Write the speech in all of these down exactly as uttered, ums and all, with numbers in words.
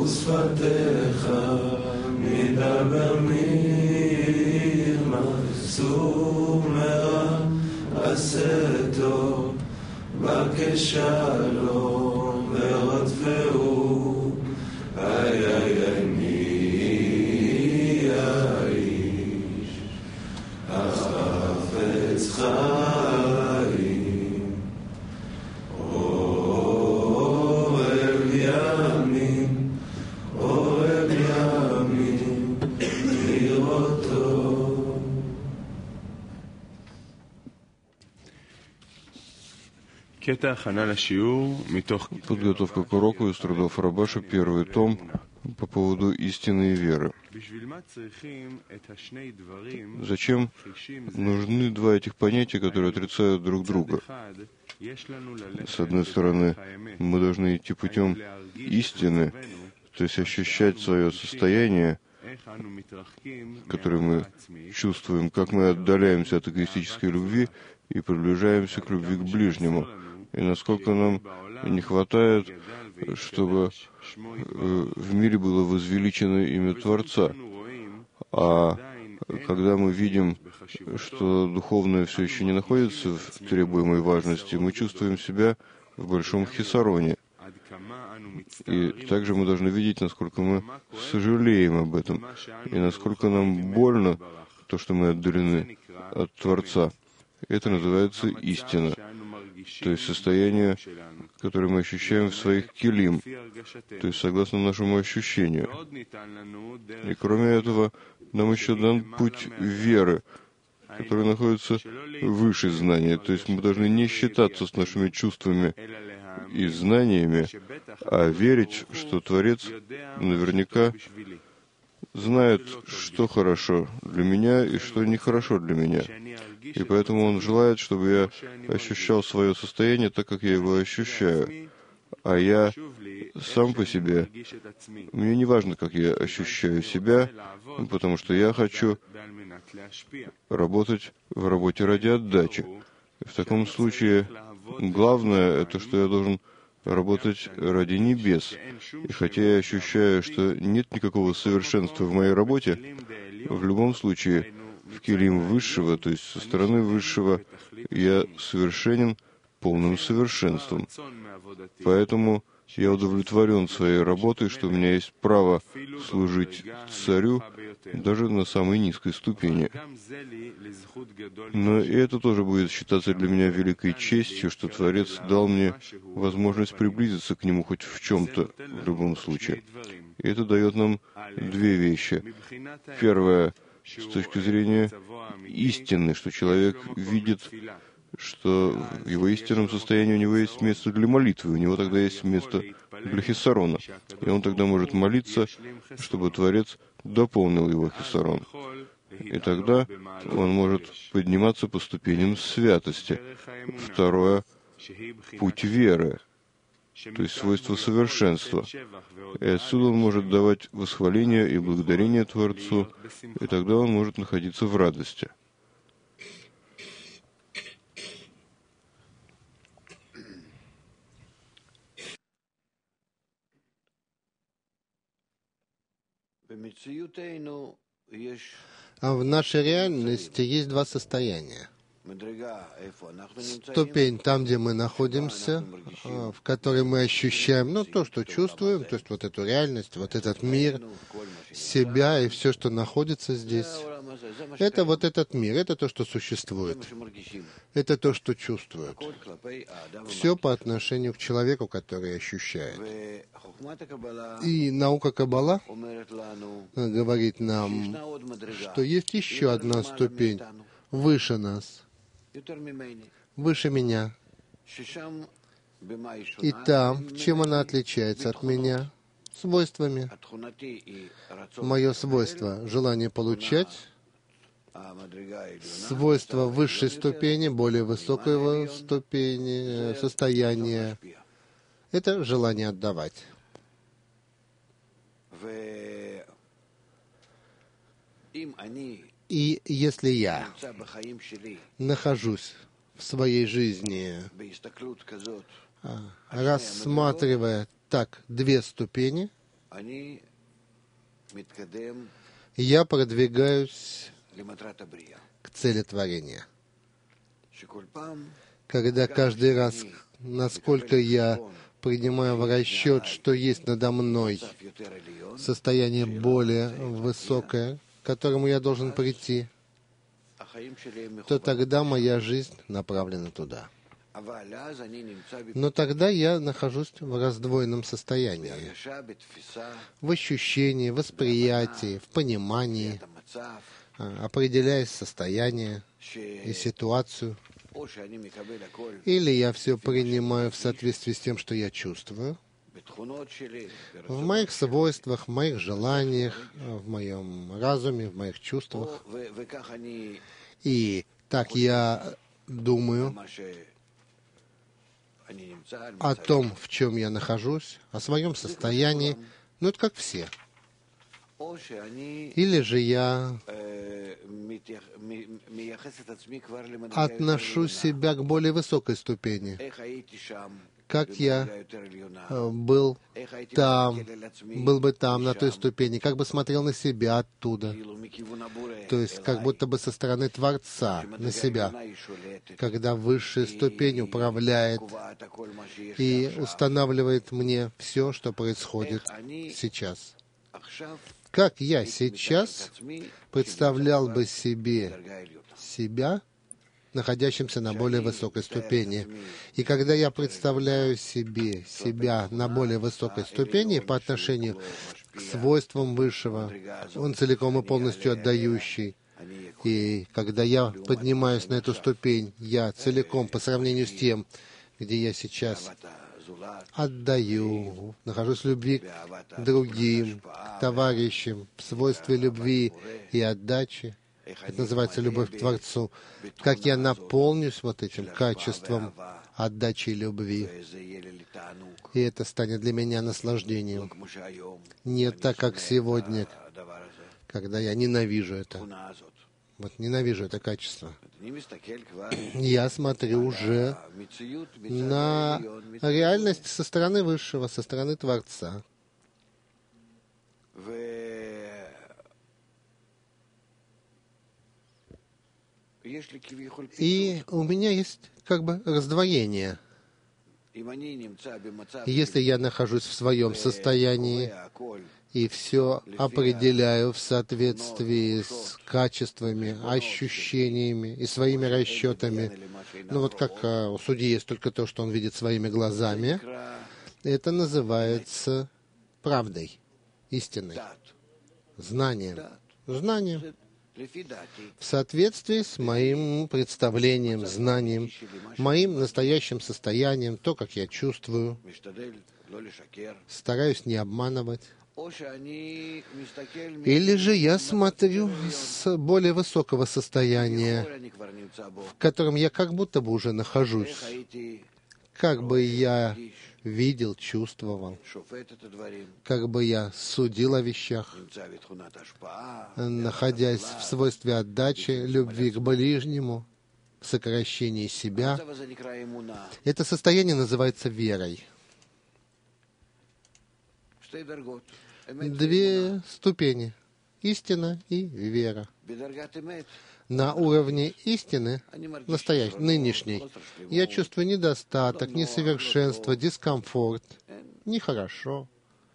ושפתיך מדבר מרמה, סור מרע עשה טוב, בקש שלום ורדפהו, איי איי איי מי האיש החפץ חיים, אוהב ימין, אוהב ימין, לראותו. Подготовка к уроку из трудов Рабаша, первый том, по поводу истинной веры. Зачем нужны два этих понятия, которые отрицают друг друга? С одной стороны, мы должны идти путем истины, то есть ощущать свое состояние, которое мы чувствуем, как мы отдаляемся от эгоистической любви и приближаемся к любви к ближнему. И насколько нам не хватает, чтобы в мире было возвеличено имя Творца. А когда мы видим, что духовное все еще не находится в требуемой важности, мы чувствуем себя в большом хисароне. И также мы должны видеть, насколько мы сожалеем об этом, и насколько нам больно то, что мы отдалены от Творца. Это называется истина, то есть состояние, которое мы ощущаем в своих килим, то есть согласно нашему ощущению. И кроме этого, нам еще дан путь веры, который находится выше знания, то есть мы должны не считаться с нашими чувствами и знаниями, а верить, что Творец наверняка знает, что хорошо для меня и что нехорошо для меня. И поэтому Он желает, чтобы я ощущал свое состояние так, как я его ощущаю. А я сам по себе, мне не важно, как я ощущаю себя, потому что я хочу работать в работе ради отдачи. В таком случае главное — это что я должен работать ради небес. И хотя я ощущаю, что нет никакого совершенства в моей работе, в любом случае в килим высшего, то есть со стороны высшего, я совершенен полным совершенством. Поэтому я удовлетворен своей работой, что у меня есть право служить царю даже на самой низкой ступени. Но и это тоже будет считаться для меня великой честью, что Творец дал мне возможность приблизиться к Нему хоть в чем-то, в любом случае. И это дает нам две вещи. Первое, с точки зрения истины, что человек видит, что в его истинном состоянии у него есть место для молитвы, у него тогда есть место для хисарона. И он тогда может молиться, чтобы Творец дополнил его хисарон. И тогда он может подниматься по ступеням святости. Второе — путь веры, то есть свойство совершенства. И отсюда он может давать восхваление и благодарение Творцу, и тогда он может находиться в радости. А в нашей реальности есть два состояния. Ступень там, где мы находимся, в которой мы ощущаем, ну, то, что чувствуем, то есть вот эту реальность, вот этот мир, себя и все, что находится здесь. Это вот этот мир, это то, что существует. Это то, что чувствует. Все по отношению к человеку, который ощущает. И наука Каббала говорит нам, что есть еще одна ступень выше нас, выше меня. И там, чем она отличается от меня? Свойствами. Мое свойство — желание получать. Свойство высшей ступени, более высокого ступени, состояния — это желание отдавать. И если я нахожусь в своей жизни, рассматривая так две ступени, я продвигаюсь к цели творения. Когда каждый раз, насколько я принимаю в расчет, что есть надо мной состояние более высокое, к которому я должен прийти, то тогда моя жизнь направлена туда. Но тогда я нахожусь в раздвоенном состоянии, в ощущении, восприятии, в понимании, определяя состояние и ситуацию. Или я все принимаю в соответствии с тем, что я чувствую, в моих свойствах, в моих желаниях, в моем разуме, в моих чувствах. И так я думаю о том, в чем я нахожусь, о своем состоянии, ну это как все. Или же я отношу себя к более высокой ступени, как я был там, был бы там, на той ступени, как бы смотрел на себя оттуда. То есть, как будто бы со стороны Творца на себя, когда высшая ступень управляет и устанавливает мне все, что происходит сейчас. Как я сейчас представлял бы себе себя, находящимся на более высокой ступени. И когда я представляю себе себя на более высокой ступени по отношению к свойствам Высшего, Он целиком и полностью отдающий. И когда я поднимаюсь на эту ступень, я целиком по сравнению с тем, где я сейчас отдаю, нахожусь в любви к другим, к товарищам, в свойстве любви и отдачи. Это называется любовь к Творцу. Как я наполнюсь вот этим качеством отдачи и любви, и это станет для меня наслаждением. Не так, как сегодня, когда я ненавижу это. Вот ненавижу это качество. Я смотрю уже на реальность со стороны Высшего, со стороны Творца. И у меня есть как бы раздвоение. Если я нахожусь в своем состоянии и все определяю в соответствии с качествами, ощущениями и своими расчетами, ну вот как а, у судьи есть только то, что он видит своими глазами, это называется правдой, истиной, знанием. Знанием. В соответствии с моим представлением, знанием, моим настоящим состоянием, то, как я чувствую, стараюсь не обманывать. Или же я смотрю с более высокого состояния, в котором я как будто бы уже нахожусь, как бы я видел, чувствовал, как бы я судил о вещах, находясь в свойстве отдачи, любви к ближнему, сокращении себя. Это состояние называется верой. Две ступени — истина и вера. На уровне истины, настоящей, нынешней, я чувствую недостаток, несовершенство, дискомфорт, нехорошо.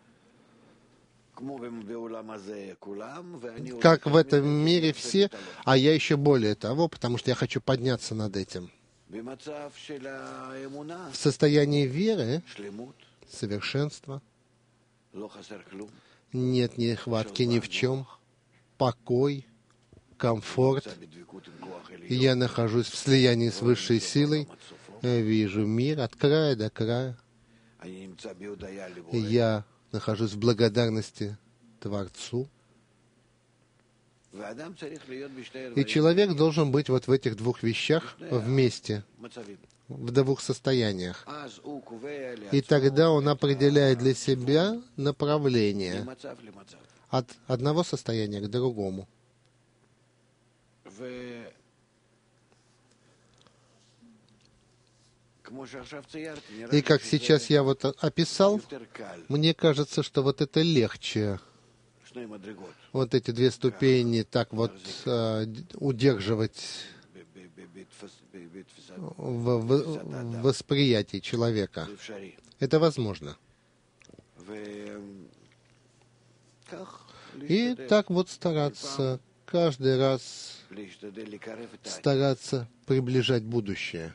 Как в этом мире все, а я еще более того, потому что я хочу подняться над этим. В состоянии веры, совершенства, нет нехватки ни в чем, покой, комфорт. Я нахожусь в слиянии с высшей силой, вижу мир от края до края. Я нахожусь в благодарности Творцу. И человек должен быть вот в этих двух вещах вместе, в двух состояниях. И тогда он определяет для себя направление от одного состояния к другому. И как сейчас я вот описал, мне кажется, что вот это легче. Вот эти две ступени так вот э, удерживать в, в, в восприятии человека. Это возможно. И так вот стараться, каждый раз стараться приближать будущее.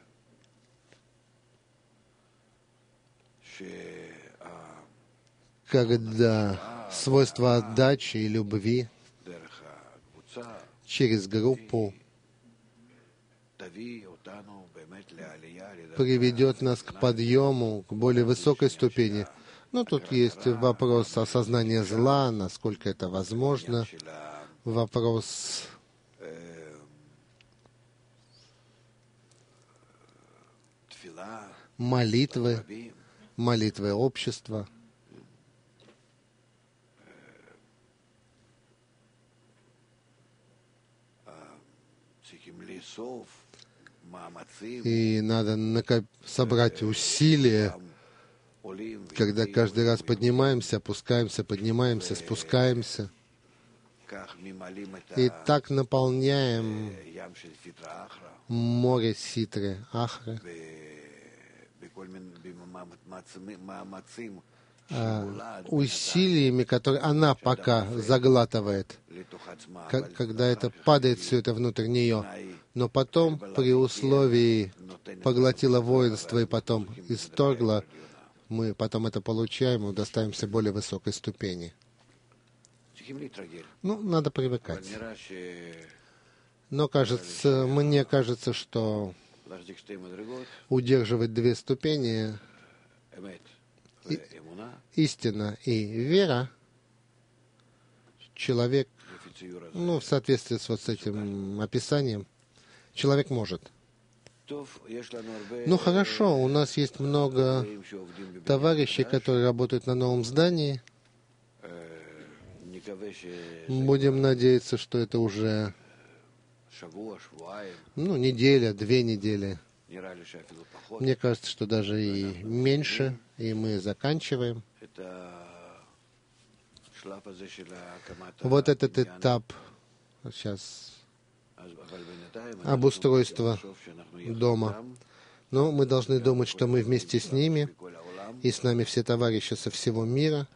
Когда свойство отдачи и любви через группу приведет нас к подъему, к более высокой ступени. Но тут есть вопрос осознания зла, насколько это возможно, вопрос молитвы, молитвы общества. И надо накоп... собрать усилия, когда каждый раз поднимаемся, опускаемся, поднимаемся, спускаемся. И так наполняем море Ситры, Ахры, а, усилиями, которые она пока заглатывает, когда это падает все это внутрь нее. Но потом, при условии поглотила воинство и потом исторгла, мы потом это получаем и достаемся более высокой ступени. Ну, надо привыкать. Но кажется, мне кажется, что удерживать две ступени, и, истина и вера, человек, ну, в соответствии с вот с этим описанием, человек может. Ну хорошо, у нас есть много товарищей, которые работают на новом здании. Будем надеяться, что это уже ну, неделя, две недели. Мне кажется, что даже и меньше, и мы заканчиваем. Вот этот этап сейчас обустройства дома. Но мы должны думать, что мы вместе с ними, и с нами все товарищи со всего мира.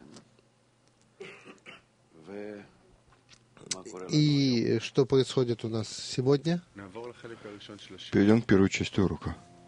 И что происходит у нас сегодня? Перейдем к первой части урока.